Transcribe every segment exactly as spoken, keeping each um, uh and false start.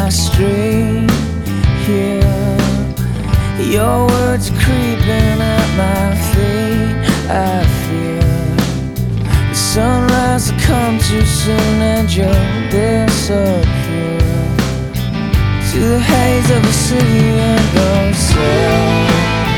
my street here. Your words creeping at my feet. I fear the sunrise will come too soon and you'll disappear to the haze of the city and go south.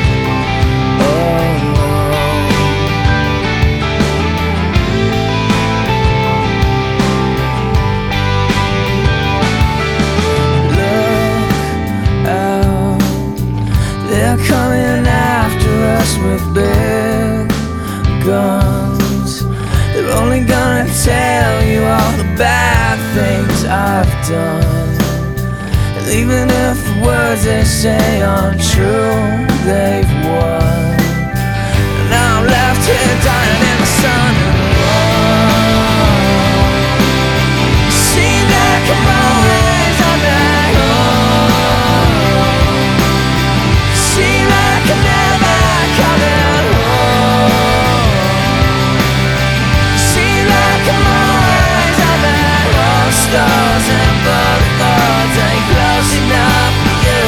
They're coming after us with big guns. They're only gonna tell you all the bad things I've done. And even if the words they say aren't true, they've won. And now I'm left here dying in the sun and warm. You seem like I'm always on my own. Seem like I'm never coming home. Seem like I'm always on my own. Stars and butterflies ain't close enough for you.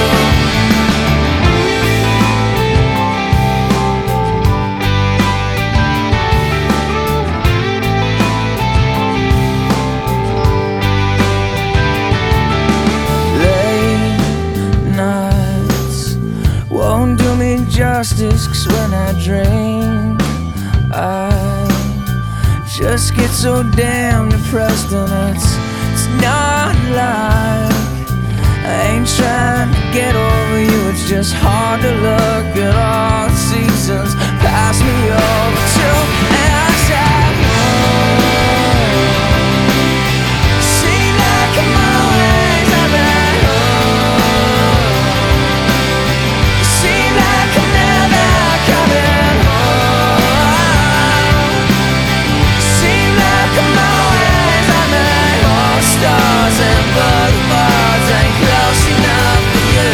Late nights won't do me justice, 'cause when I drink I just get so damn depressed. And it's, it's not like I ain't trying to get over you. It's just hard to look at all the seasons pass me over too. And I said, seem like I'm always on my own. Seem like I'm never coming home. Seem like I'm always on my own. Stars and butterflies ain't close enough for you.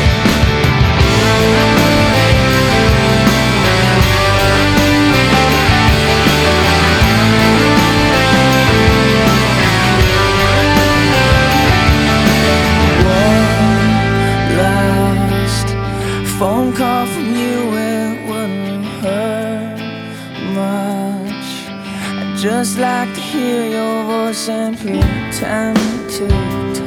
One last phone call from you, it wouldn't hurt much. I'd just like to hear your voice and pretend to